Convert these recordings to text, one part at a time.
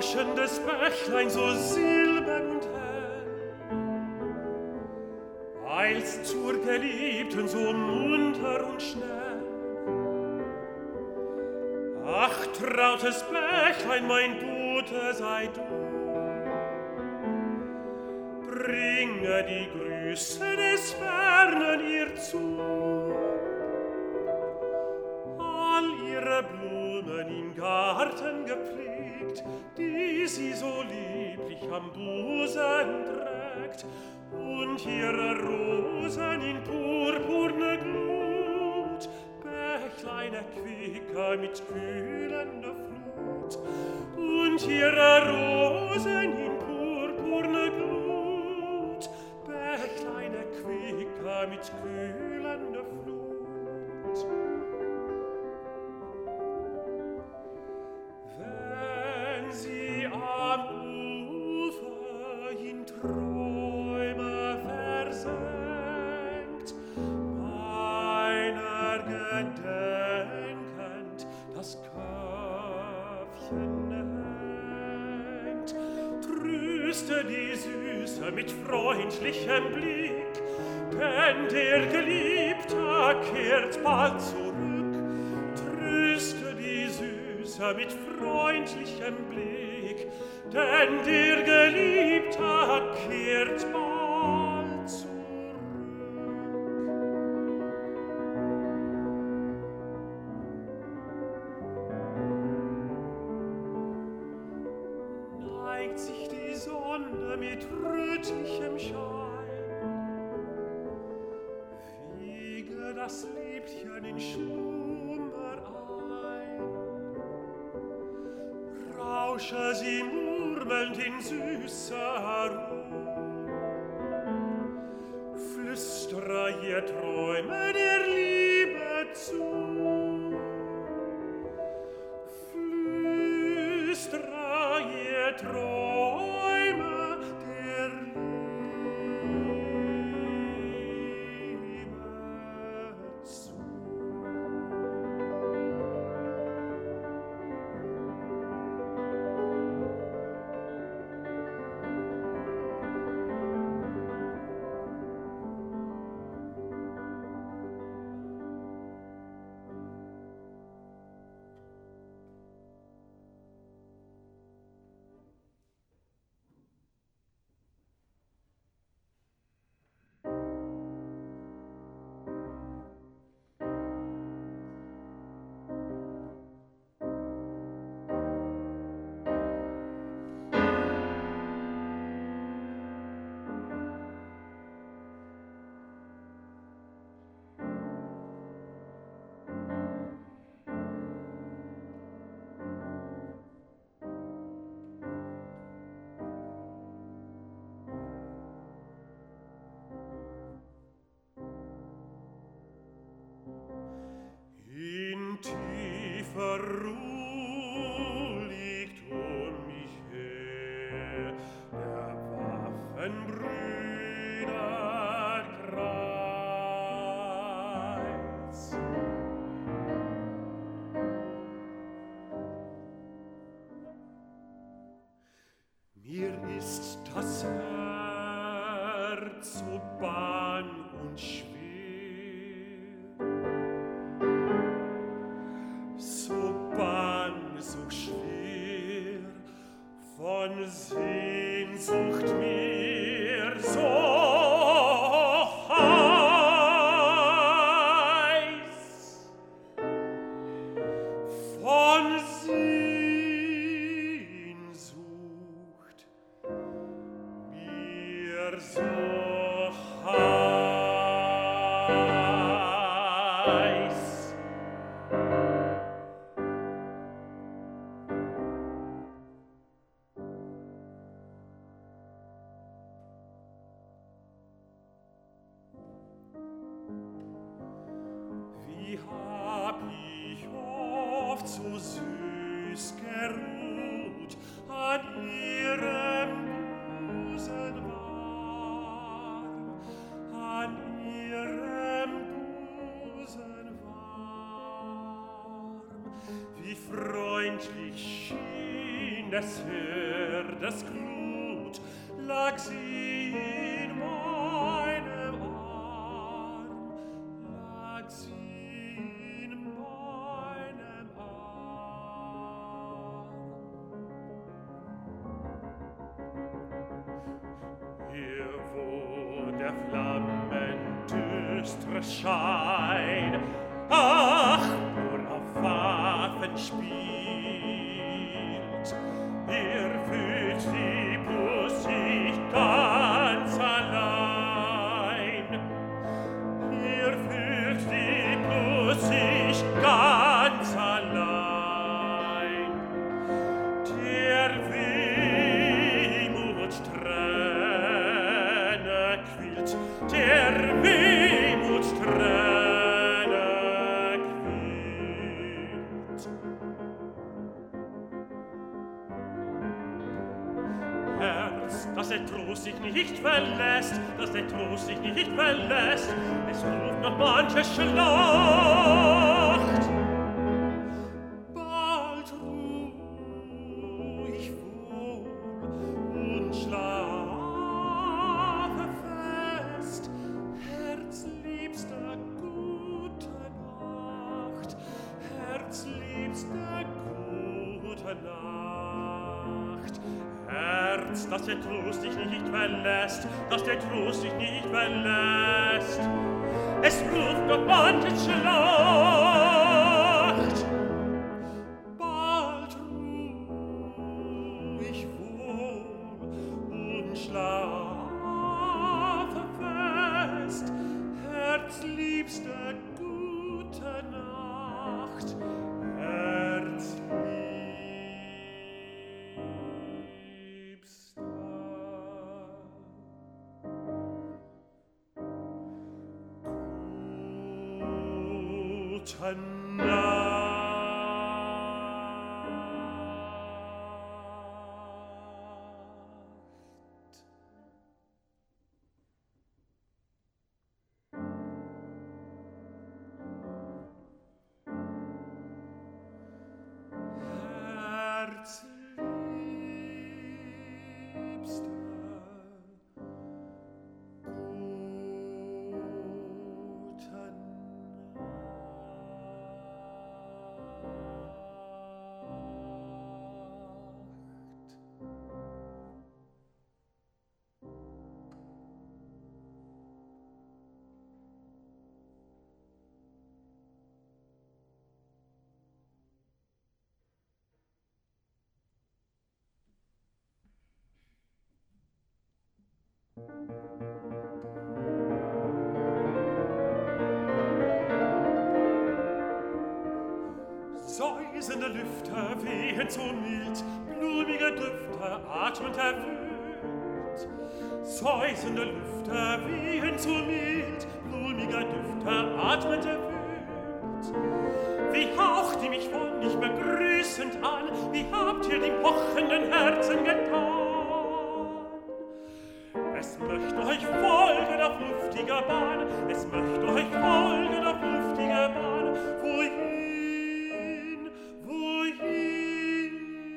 rauschendes Bächlein so silbern und hell, eilst zur Geliebten so munter und schnell. Ach, trautes Bächlein, mein Gute, sei du, bringe die Grüße des Fernen ihr zu. All ihre Blumen im Garten gepflegt, die sie so lieblich am Busen trägt, und ihre Rosen in purpurne Glut, Bächlein erquicke mit kühlender Flut, und ihre Rosen in purpurne Glut, Bächlein erquicke mit kühlender Flut. Wenn sie am Ufer in Träume versenkt, meiner gedenkend das Köpfchen hängt, tröste die Süße mit freundlichem Blick, denn der Geliebte kehrt bald zurück. Tröste die Süße mit freundlichem Blick, denn der Geliebte kehrt bald zurück. Neigt sich die Sonne mit rötlichem Schein, wiege das Liebchen in Schlummer ein, rausche sie murmelnd in süßer Ruhe, flüstere ihr Träume der Liebe zu, flüstere ihr Träume der Liebe zu. In tiefer Ruhe liegt mich her der Waffenbrüder Kreuz. Mir ist das Herz so bang und schwer, so schwer, von Sehnsucht mir so heiß, von Sehnsucht mir so heiß. Wie hab ich oft so süß geruht an ihrem Busen warm, an ihrem Busen warm. Wie freundlich schien des Herdes Glut lag sie in meinem Arm, lag sie in meinem Arm. Hier, wo der Flammen düstre Schein, ach, nur auf Waffen spielt, hier fühlt die Brust sich ganz allein. Hier fühlt die Brust sich ganz allein. Der Wehmut Träne quillt, der Wehmut Träne quillt. Herz, dass der Trost sich nicht verlässt, dass der Trost sich nicht verlässt, es ruft noch manche Schlacht. Bald ruh ich wohl und schlafe fest, herzliebster, gute Nacht, herzliebster, gute Nacht. Herz, dass der Trost dich nicht verlässt, dass der Trost dich nicht verlässt, es ruft noch manche Schlacht. Bald ruh ich wohl und schlafe fest, herzliebster, gute Nacht, herzliebster. Gute Nacht. Säusende Lüfte wehen so mild, blumige Düfte atmend erfüllt. Säusende Lüfte wehen so mild, blumige Düfte atmend erfüllt. Wie haucht ihr mich von mich begrüßend an, wie habt ihr dem pochenden Herzen getan? Es möchte euch folgen auf luftiger Bahn, es möchte euch folgen auf luftiger Bahn, wohin, wohin?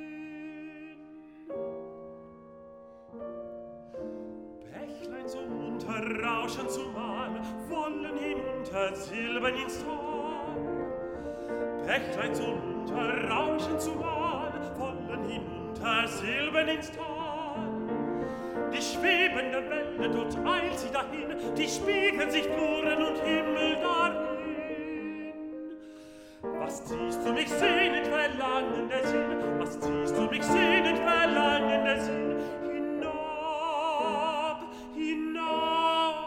Bächlein so munter rauschen zumal, wollen hinunter silbern ins Tal. Bächlein so munter rauschen zumal, wollen hinunter silbern ins Tal. Die schwebende Welle, dort eilt sie dahin, die spiegeln sich Fluren und Himmel darin. Was ziehst du mich sehnend, verlangender Sinn? Was ziehst du mich sehnend, verlangender Sinn? Hinab, hinab.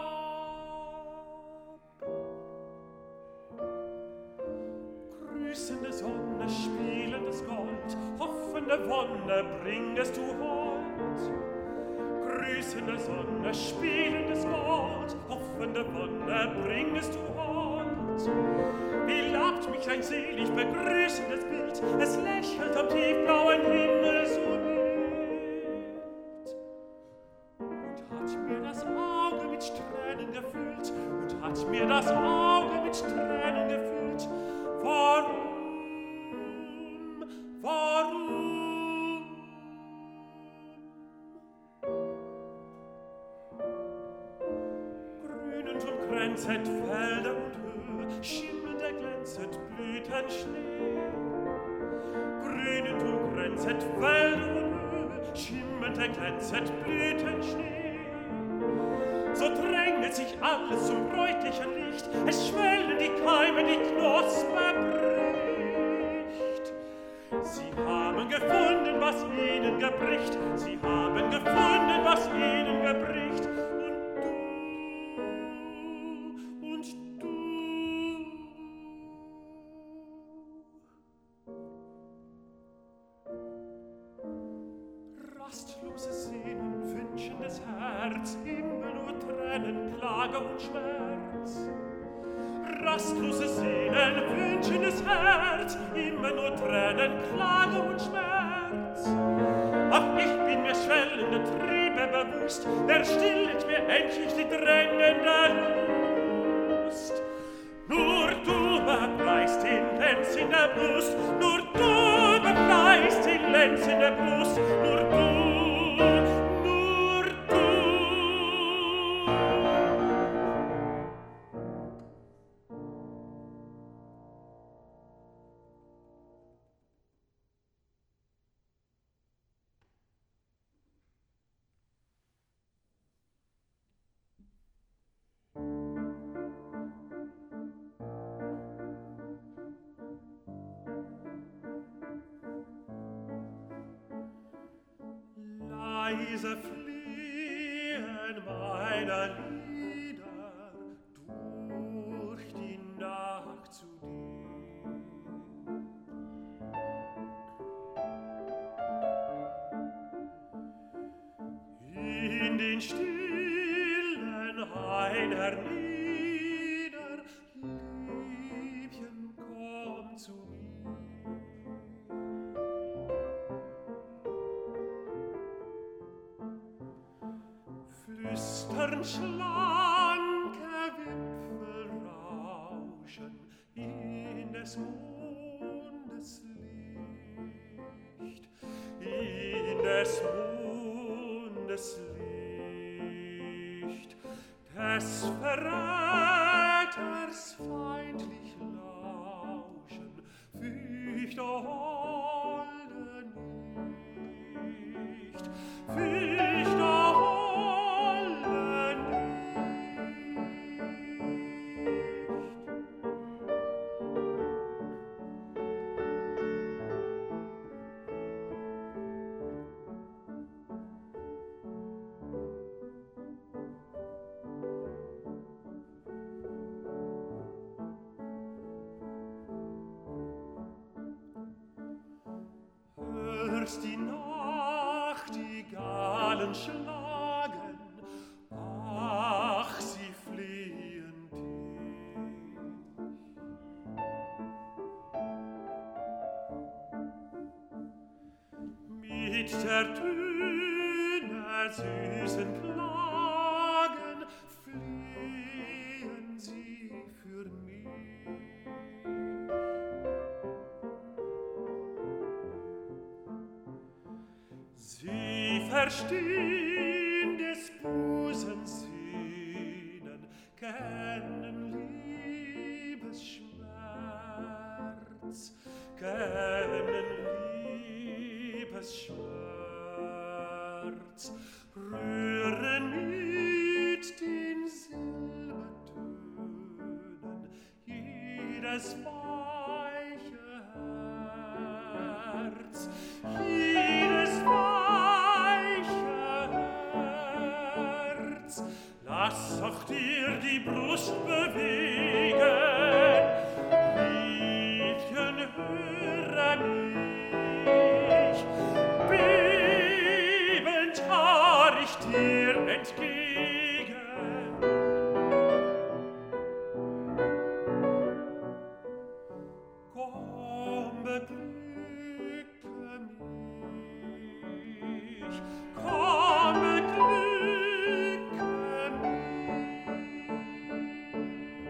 Grüßende Sonne, spielendes Gold, hoffende Wonne bringest du heut. Grüßende Sonne, spielendes Gold, hoffende Wonne bringest du heut. Wie labt mich ein selig begrüßendes Bild, es lächelt am tiefblauen Himmel so mild. Und hat mir das Auge mit Tränen gefüllt, und hat mir das Auge mit Tränen gefüllt. Warum, warum? glänzet Felder und Höhe, schimmelt glänzet Blütenschnee. Grünend und glänzet Felder und Höhe, schimmelt glänzet Blütenschnee. So drängt sich alles zum bräutlichen Licht, es schwellen die Keime, die Knospe bricht. Sie haben gefunden, was ihnen gebricht, sie haben gefunden, was ihnen gebricht. Und du. Rastlose Sehnen, wünschendes Herz, immer nur Tränen, Klage und Schmerz. Rastlose Sehnen, wünschendes Herz, immer nur Tränen, Klage und Schmerz. Ach, ich bin mir schwellende Triebe bewusst, der stillet mir endlich die drängende Lust. Nur du befreist den Lenz in der Brust, nur du befreist den Lenz in der Brust, nur du, nur du. Leise fliehen meiner Lieder durch die Nacht zu dir. In den stillen Hain hernieder, Liebchen, komm zu mir. Flüstern schlanke Wipfel rauschen in des Mondes Licht, in des Mondes Licht, des Verräters feindlich lauschen, fürchte holde nicht, fürchte die Nachtigallen schlagen, ach, sie fliehen dich. Mit der Töne süßen Klagen fliehen sie für mich. Sie verstehen des Busens Sehnen, kennen Liebesschmerz, kennen Liebesschmerz, rühren mit den Silbertönen jedes weiche Herz, jedes lass auch dir die Brust bewegen, Liebchen, höre mich, bebend fahr ich dir entgegen. Komm, beglücke mich, komm, beglücke mich.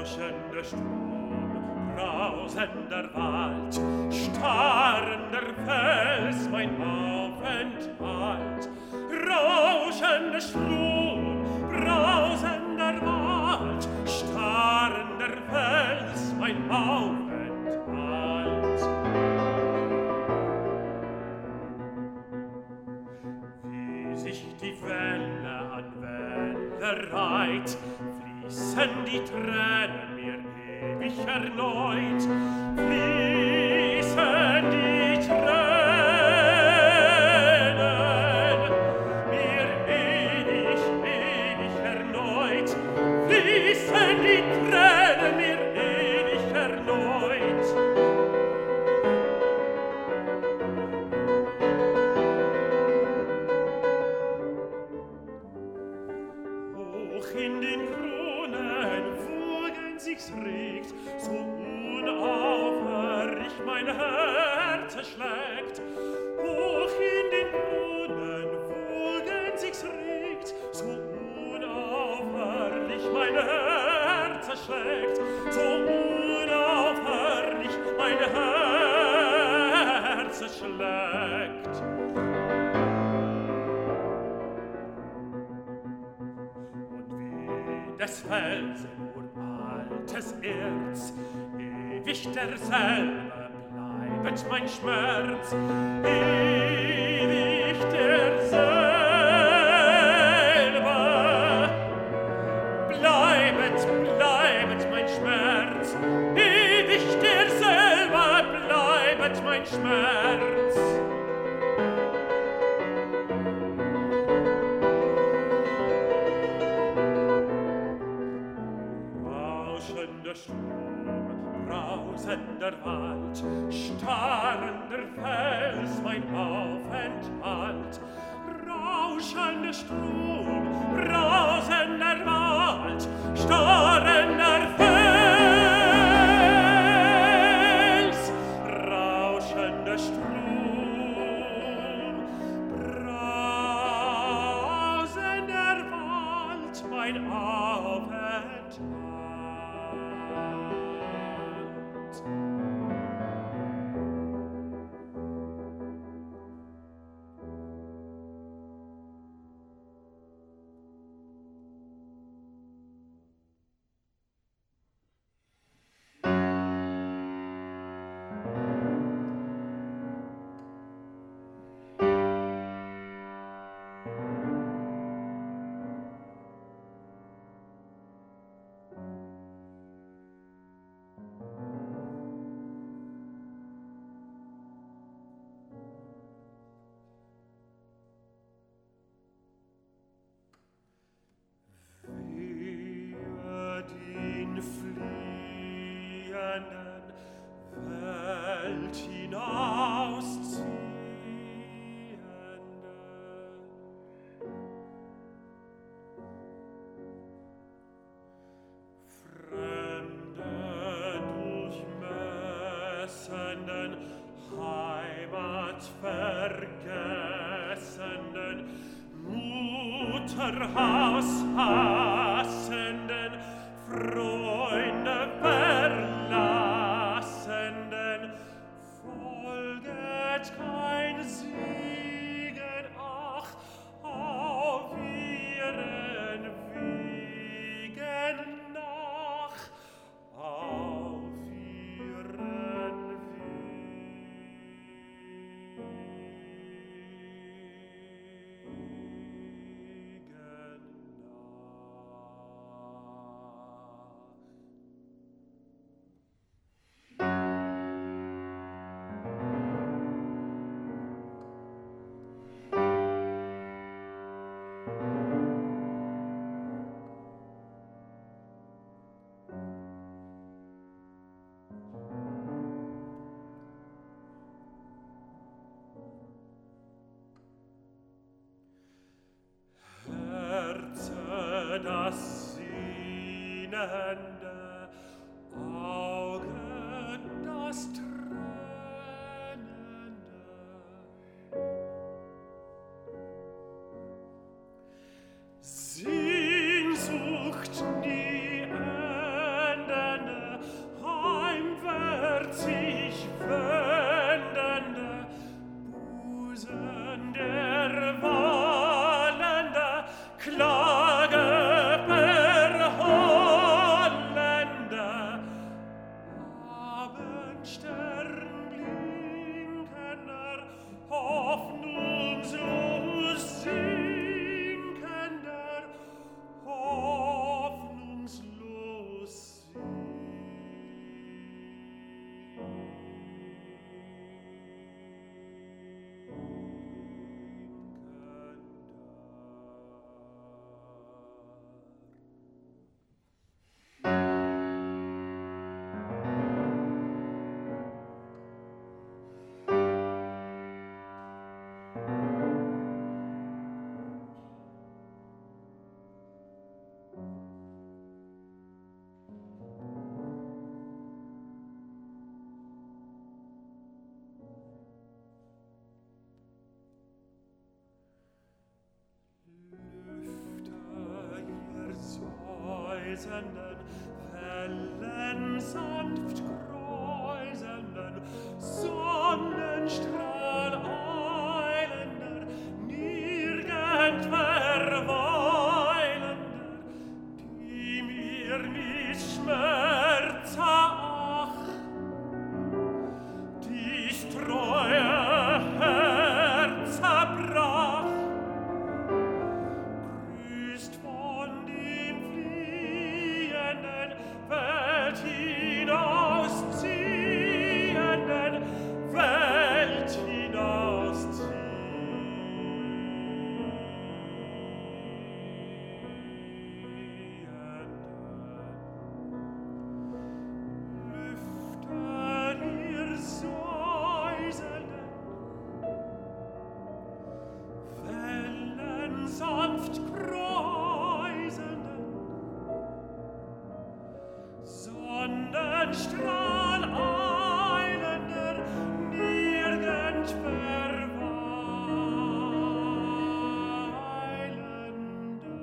Rauschender Strom, brausender Wald, starrender Fels, mein Aufenthalt. Rauschender Strom, brausender Wald, starrender Fels, mein Aufenthalt. Wie sich die Welle an Welle reiht, fließen die Tränen mir ewig erneut, fließen die Tränen mir ewig erneut, fließen die Tränen mir ewig erneut. Hoch in den Kronen wogen sich's regt, so unaufhörlich mein Herz erschlägt. Hoch in den Kronen wogen sich's regt, so unaufhörlich mein Herz erschlägt, so unaufhörlich mein Herz erschlägt. Des Felsen uraltes Erz, ewig derselbe bleibet mein Schmerz, ewig derselbe bleibet mein Schmerz, ewig derselbe bleibet mein Schmerz. Rauschender Strom, brausender Wald, starrender Fels, mein Aufenthalt. Rauschender Strom, brausender Wald, starrender Fels. Rauschender Strom, brausender Wald, mein Aufenthalt. Welt hinausziehende. Fremde durchmessenden, Heimat vergessenden, Mutterhaus hassenden, Freunde verlassenden, folget kein Segen, ach, auf ihren Wegen nach, auf ihren Wegen Herze, das sinnende, Auge, das tränende. Sehnsucht nie ende, kräusenden Wellen sanft kräuselnden Sonnenstrahl eilender, nirgend verweilender, die mir mit Schmerz ach, dies treue Herz zerbrach, grüßt von dem fliehenden Welt hinausziehenden, Welt hinausziehenden. Lüftet ihr säuselnden, Wellen sanft kräuselnden, Sonnenstrahl eilender, nirgend verweilender,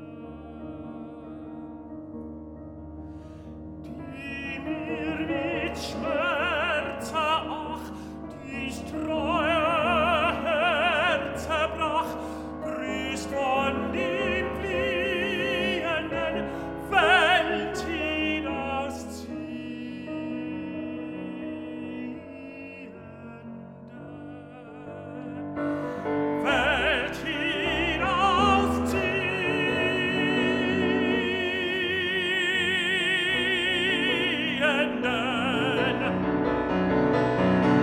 die mir mit Schmerz ach, dies treue Herz zerbrach, grüßt von dem fliehenden Welt hinausziehenden, Welt hinausziehenden.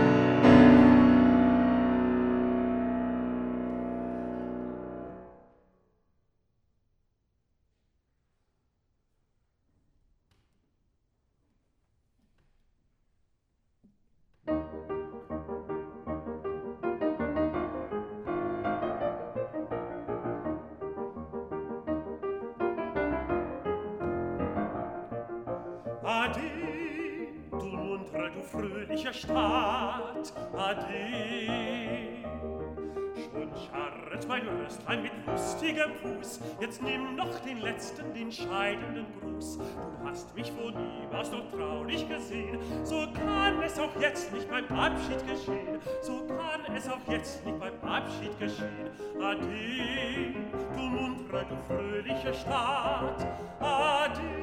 Ade, du muntere, du fröhliche Stadt, ade. Schon scharret mein Röstlein mit lustigem Fuß, jetzt nimm noch den letzten, den scheidenden Gruß. Du hast mich von niemals noch traulich gesehen, so kann es auch jetzt nicht beim Abschied geschehen, so kann es auch jetzt nicht beim Abschied geschehen. Ade, du muntere, du fröhliche Stadt, ade.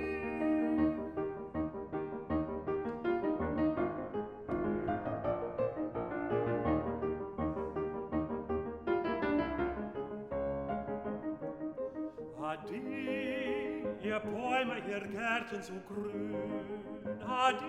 Ade, ihr Bäume, ihr Gärten so grün, ade.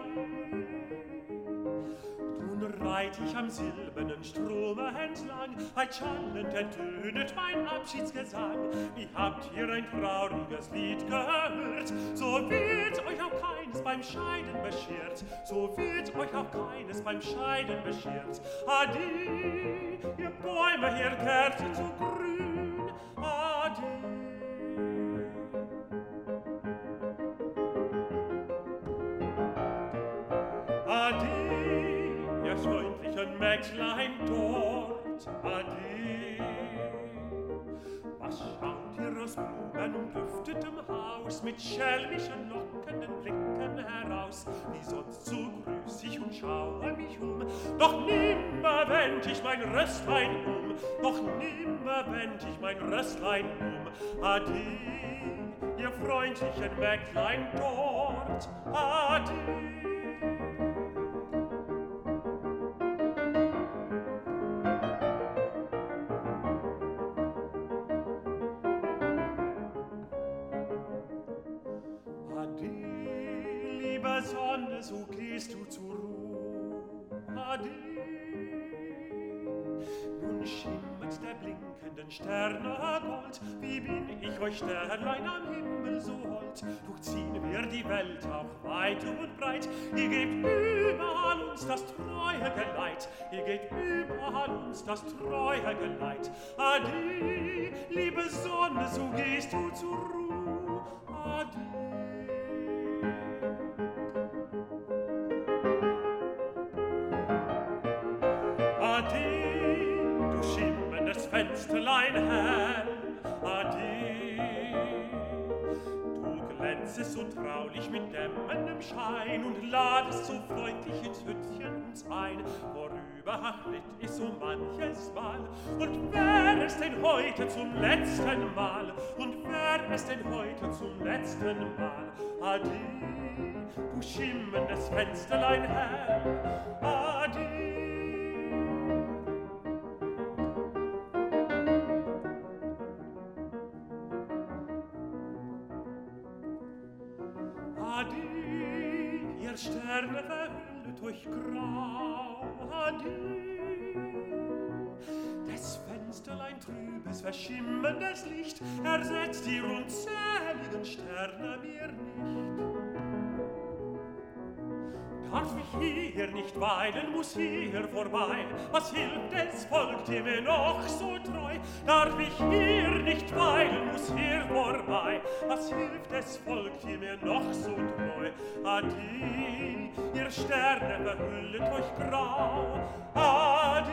Nun reit ich am silbernen Strome entlang, weit schallend ertönet mein Abschiedsgesang. Ihr habt hier ein trauriges Lied gehört, so wird euch auch keines beim Scheiden beschert, so wird euch auch keines beim Scheiden beschert. Ade, ihr Bäume, ihr Gärten so grün, ade. Ade, ihr freundlichen Mägdlein dort, ade. Was schaut ihr aus Blumen und duftetem Haus mit schelmischen, lockenden Blicken heraus? Wie sonst so grüß ich und schaue mich um, doch nimmer wend ich mein Röstlein um, doch nimmer wend ich mein Röstlein um. Ade, ihr freundlichen Mägdlein dort, ade. Liebe Sonne, so gehst du zur Ruhe, ade. Nun schimmert der blinkenden Sterne Gold, wie bin ich euch Sternlein am Himmel so hold. Durchziehen wir die Welt auch weit und breit, ihr gebt überall uns das treue Geleit, ihr gebt überall uns das treue Geleit. Ade, liebe Sonne, so gehst du zur Ruhe, ade. Ade, du schimmerndes Fensterlein hell, ade, du glänzend es so traulich mit dämmerndem Schein und lad es so freundlich ins Hüttchen uns ein, worüber ritt es so manches Mal. Und wär es denn heute zum letzten Mal, und wär es denn heute zum letzten Mal, ade, du schimmerndes Fensterlein hell, ade. Ade, ihr Sterne verhüllet euch grau, ade. Des Fensterlein trübes, verschimmerndes Licht ersetzt die unzähligen Sterne mir nicht. Darf ich hier nicht weilen, muss hier vorbei. Was hilft es, folgt ihr mir noch so treu? Darf ich hier nicht weilen, muss hier vorbei. Was hilft es, folgt ihr mir noch so treu? Ade, ihr Sterne verhüllet euch grau. Ade.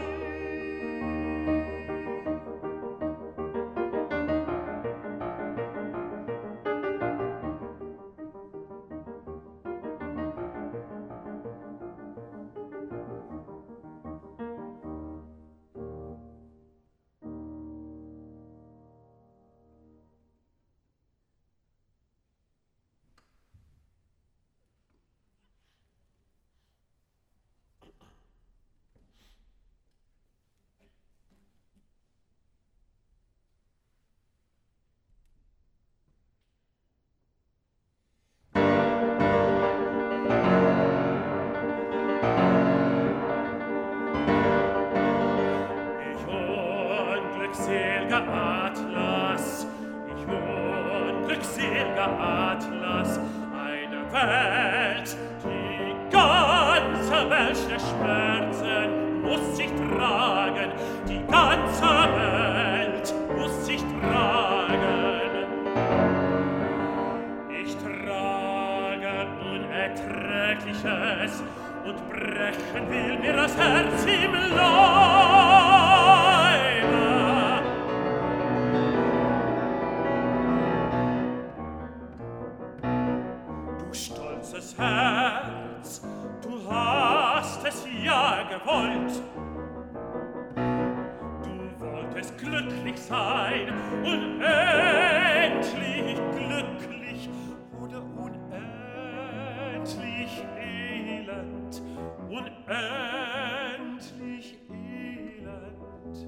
Atlas, ich unglückselger Atlas, eine Welt, die ganze Welt der Schmerzen muss sich tragen, die ganze Welt muss sich tragen. Ich trage Unerträgliches und brechen will mir das Herz im Leibe. Du stolzes Herz, du hast es ja gewollt. Du wolltest glücklich sein, unendlich glücklich oder unendlich elend, unendlich elend.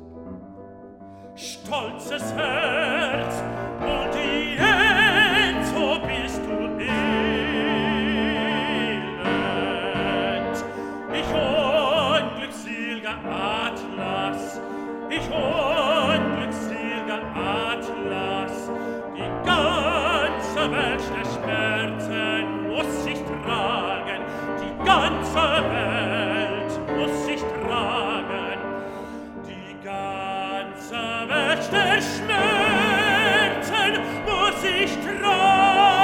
Stolzes Herz, und jetzo bist du elend. Ich unglückselger Atlas, ich unglückselger Atlas, die ganze Welt der Schmerzen muss sich tragen, die ganze Welt muss sich tragen, die ganze Welt der Schmerzen muss sich tragen.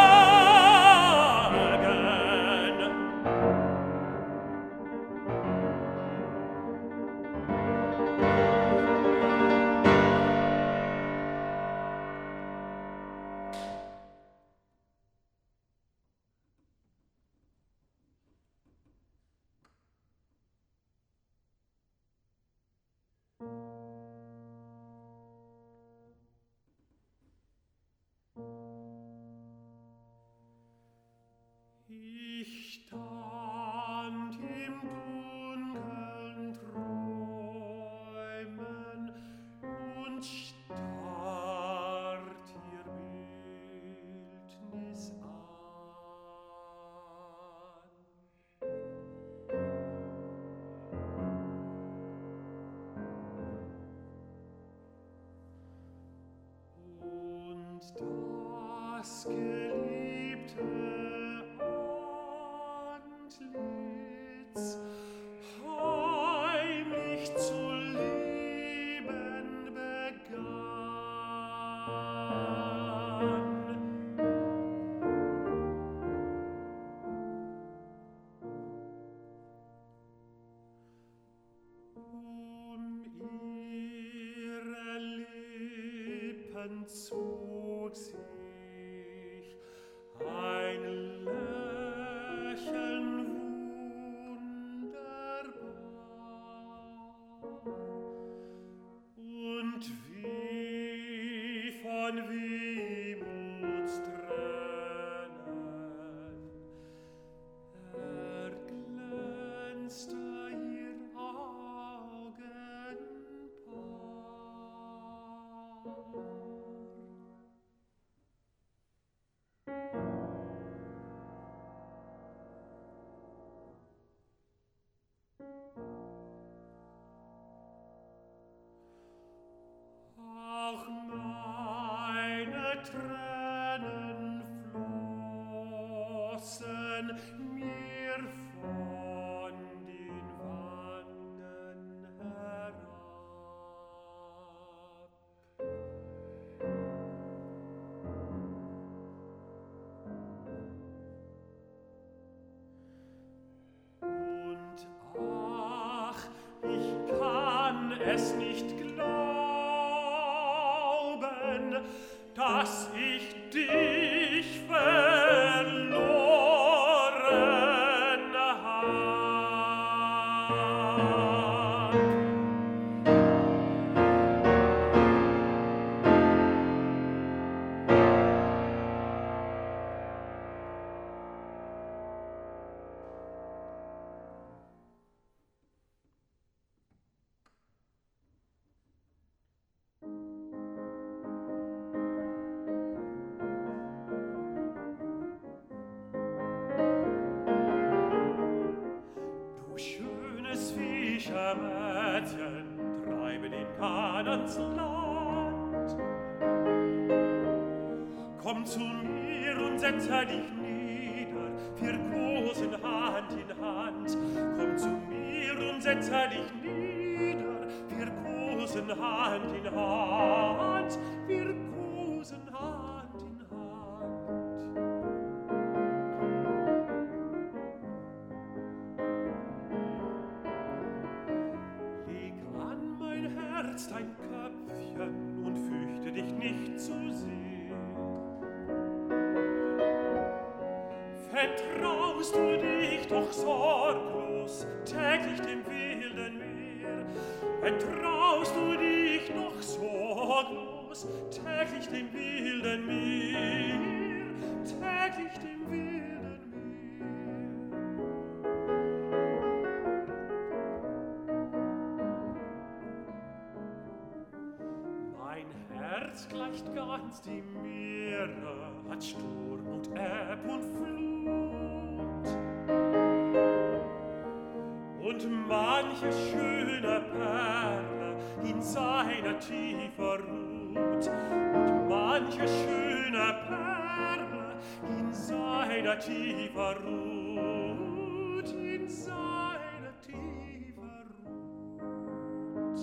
Ich stand im dunkeln Träumen und starrt ihr Bildnis an. Und das geliebte Antlitz heimlich zu lieben begann. Ihre Lippen zog sich von den Wangen herab. Und ach, ich kann es nicht glauben, dass ich dich verloren hab. Du schönes Fischermädchen, treibe den Kahn ans Land. Komm zu mir und setze dich nieder, wir kosen Hand in Hand. Komm zu mir und setze dich nieder, wir kosen Hand in Hand. Wir kosen Hand in Hand. Leg an mein Herz dein Köpfchen und fürchte dich nicht zu sehr. Vertraust du dich doch sorglos täglich dem wilden Meer? Vertraust du dich noch sorglos täglich dem wilden Meer? Täglich dem wilden Meer. Mein Herz gleicht ganz dem Meere, hat Sturm und Ebb und Flut. Und manche schöne Perle in seiner Tiefe ruht. Und manche schöne Perle in seiner Tiefe ruht. In seiner Tiefe ruht.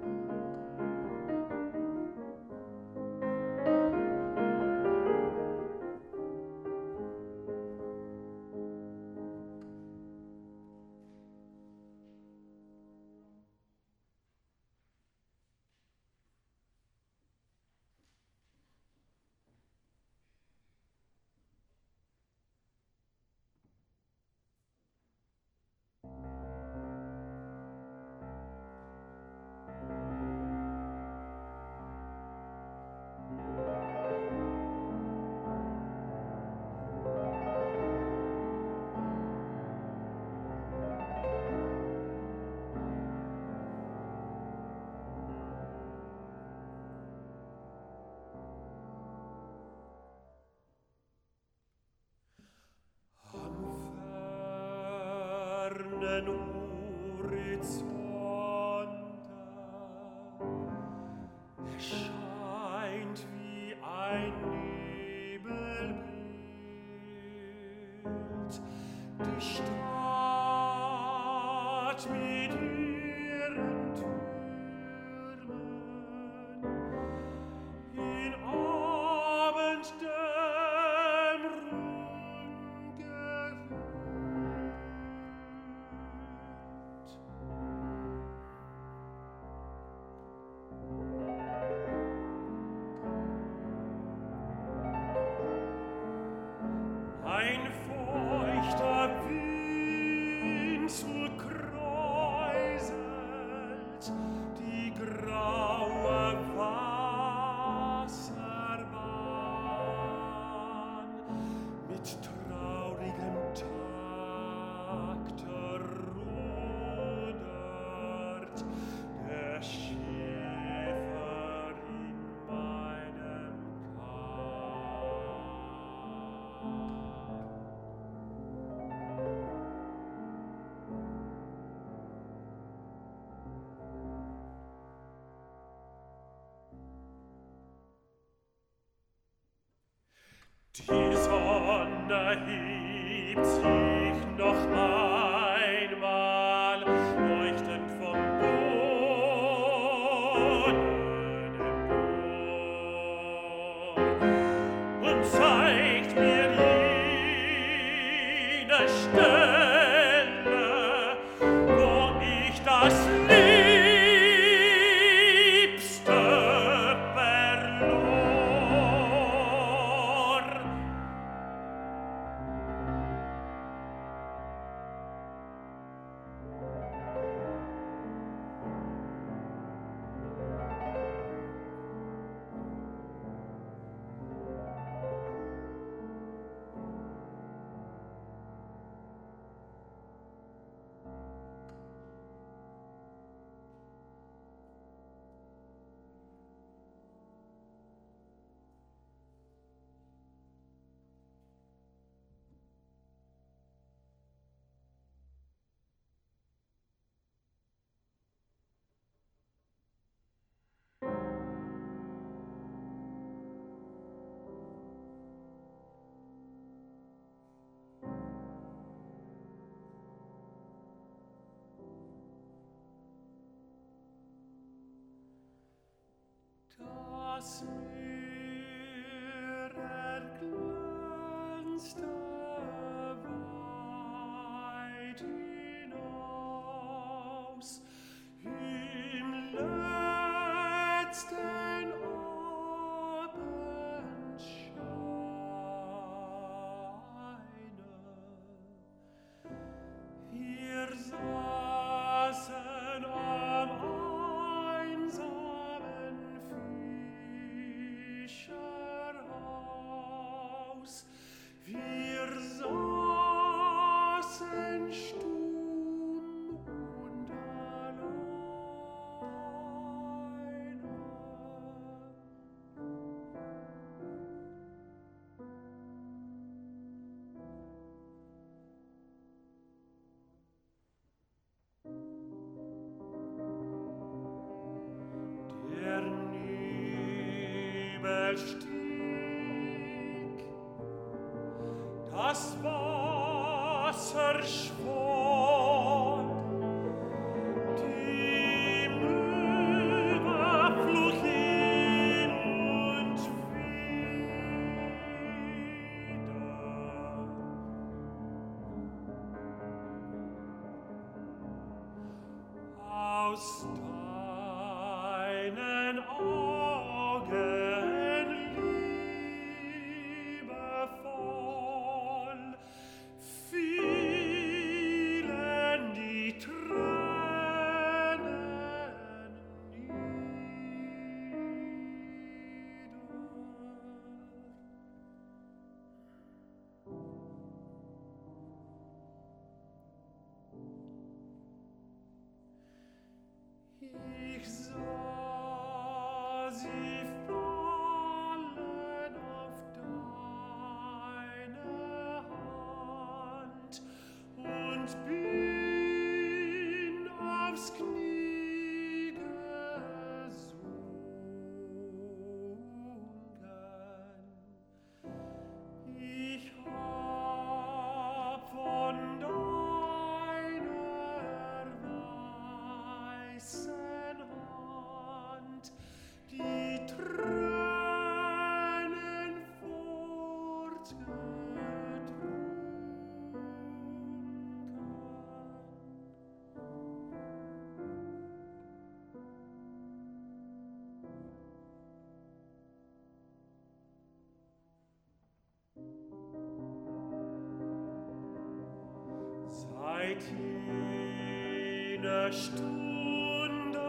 Horizonte erscheint wie ein Nebelbild die Stadt mit ihren Türmen in Abenddämmerung gehüllt. Ein feuchter Wind zurkräuselt die graue Wasserbahn mit traurigem Takte rudert der Schäfer in meinem Die Sonne hebt sich noch eine Stelle, wo ich das Liebste verlor. Das Meer erglänzte weit hinaus im letzten Abendscheine. Wir saßen am einsamen Fischerhaus. Wir saßen stumm und alleine. Der Nebel stieg, das Wasser schwoll, die Möwe flog hin und wieder. Aus deinen Augen liebevoll fielen die Tränen nieder. Ich sah sie fallen auf deine Hand und bin aufs Knie gesunken. Ich hab von deiner weißen Hand die Tränen fortgetrunken. Seit jener Stunde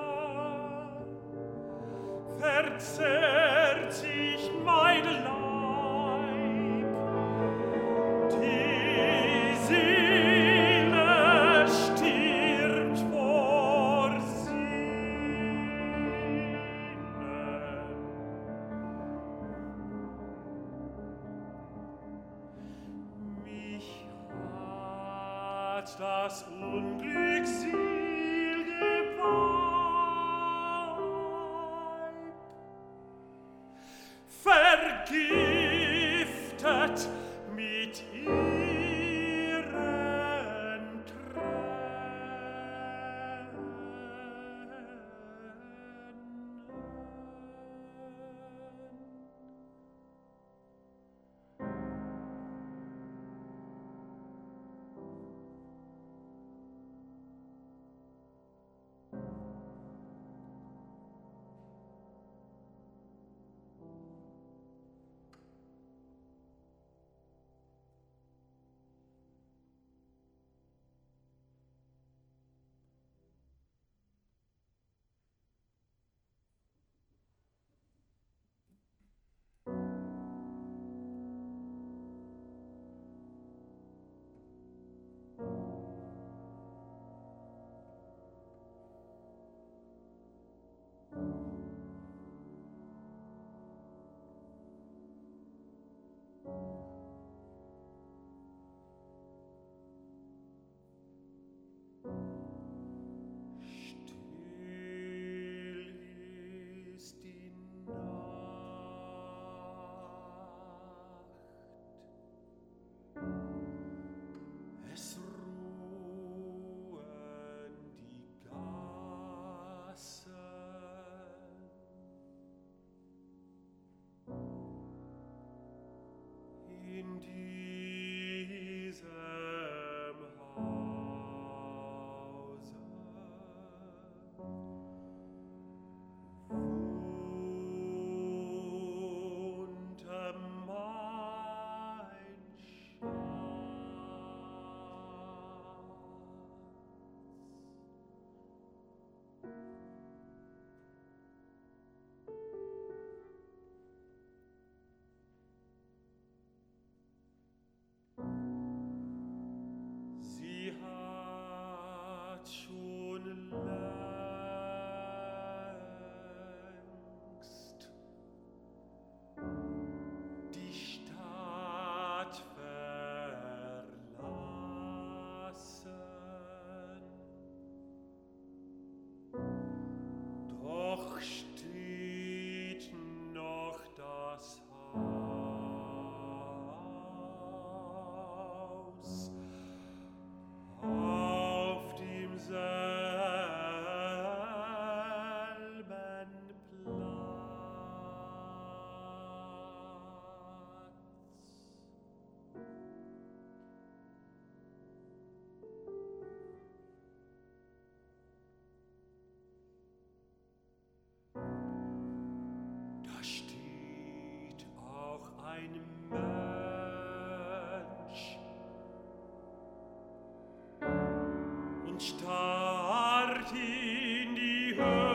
verzehrt sich mein Leib, die Seele stirbt vor Sinnen. Mich hat das unglückselige Weib vergiftet mit ihren Tränen. ein Mönch und starrt in die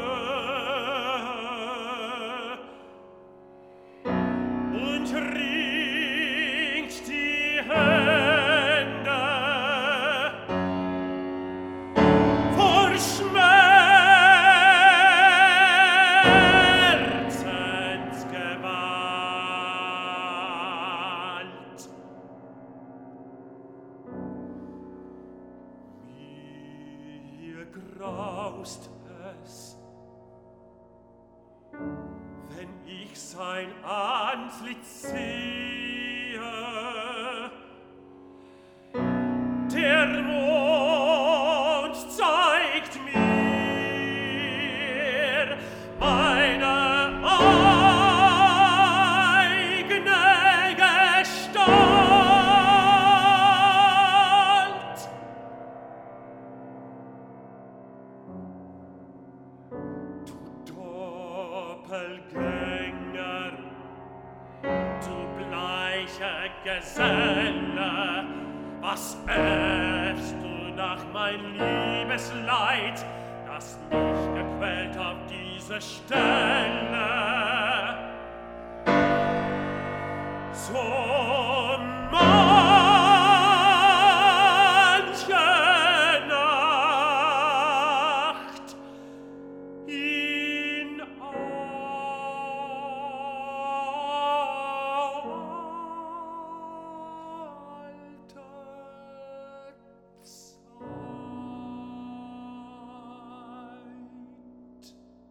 Höhe und ringt die Hände vor Schmerzensgewalt. Mir graust es, wenn ich sein Antlitz sehe. Der Mond zeigt mir meine eigene Gestalt. Du Doppelgänger, du bleicher Geselle, was äffst du nach mein Liebesleid, das mich gequält auf diese Stelle? So manche Nacht in alter Zeit.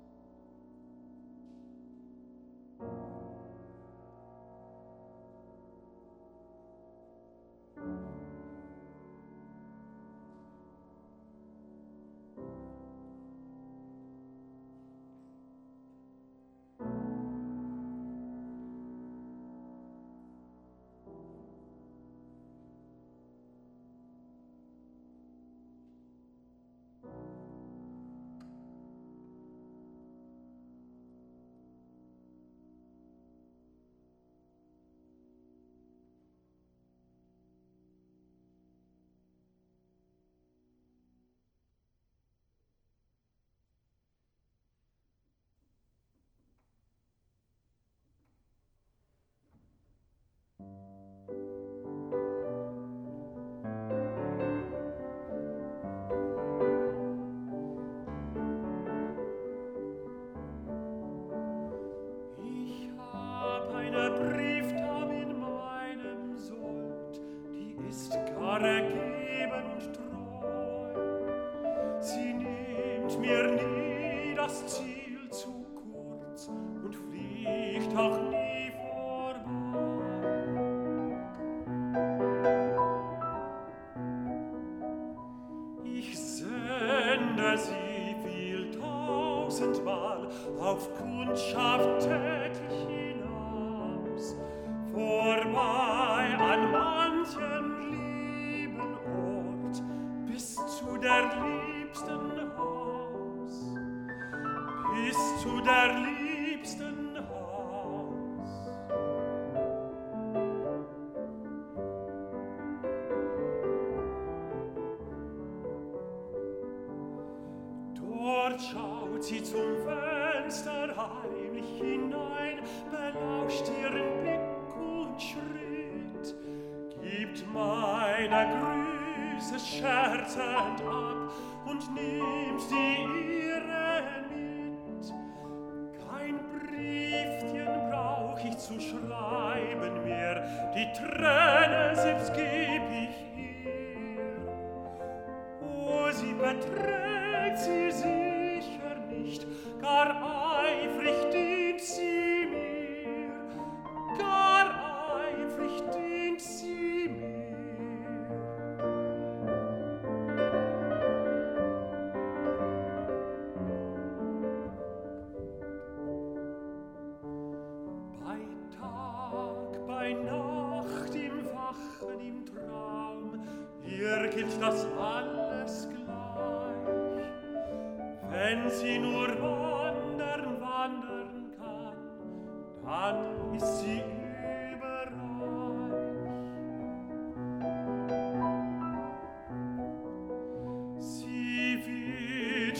Ich hab eine Briefdame in meinem Sold, die ist gar ergeben und treu. Sie nimmt mir nie das Ziel zu kurz und fliegt auch nie vorbei. Ich sende sie viel tausendmal auf Kundschaft täglich hinaus, vorbei an manchen lieben Ort, bis zu der liebsten Haus, bis zu der liebsten Haus. Dort schaut sie zum Fenster heimlich hinein, belauscht ihren Blick und Schritt, gibt meine Grüße scherzend ab und nimmt die ihre mit. Kein Briefchen brauch ich zu schreiben mehr, die Träne selbst geb ich ihr. Oh, sie beträgt sie sicher nicht, gar eifrig dient sie mir, gar eifrig dient sie mir. Bei Tag, bei Nacht, im Wachen, im Traum, ihr gilt das alles gleich. Wenn sie nur wandern kann, dann ist sie überall.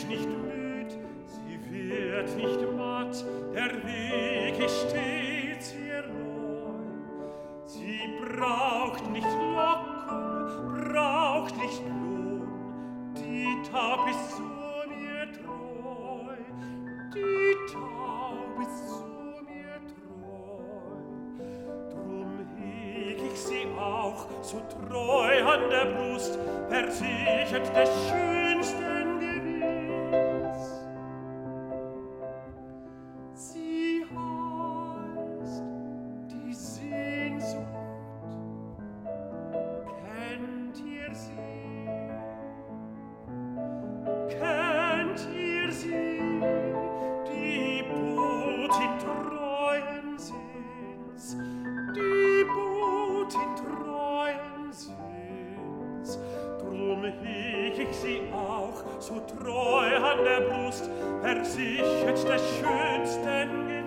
wird nicht müd, sie wird nicht matt, der Weg ist stets ihr neu. Sie braucht nicht Lockung, braucht nicht Lohn, die Taub ist zu mir treu, die Taub ist zu mir treu. Drum heg ich sie auch so treu an der Brust, versichert des schönsten Gewinns. Sie heißt die Sehnsucht. Kennt ihr sie? Kennt ihr sie? Die Botin treuen Sinns, die Botin treuen Sinns. Drum heg ich sie auch so treu an der Brust, versichert des schönsten Gewinns.